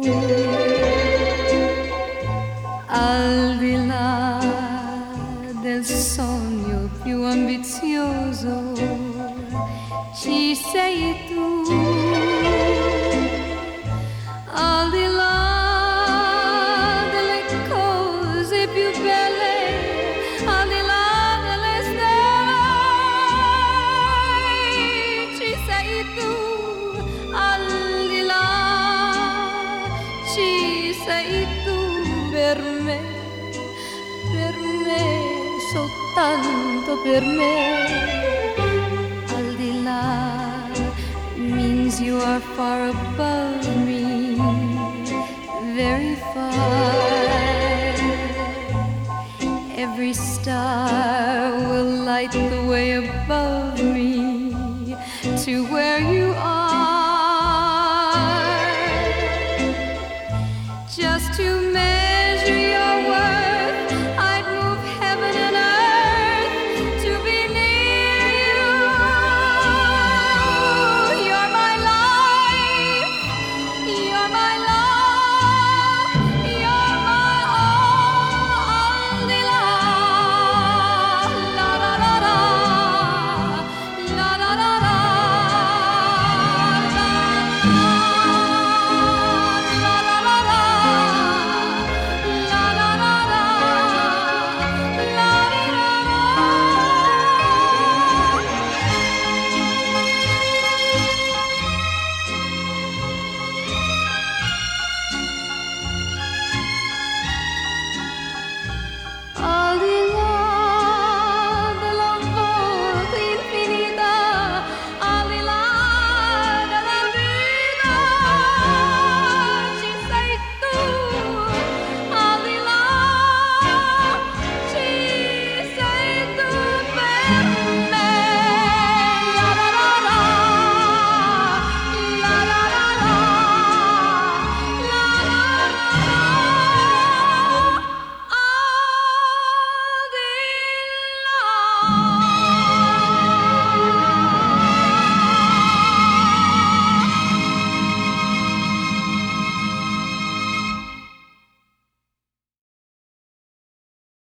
Al di là del sogno più ambizioso ci sei tu. Al di là delle cose più belle, al di là delle stelle, ci sei tu. Al di là ci sei tu per me, soltanto per me. Al di là means you are far above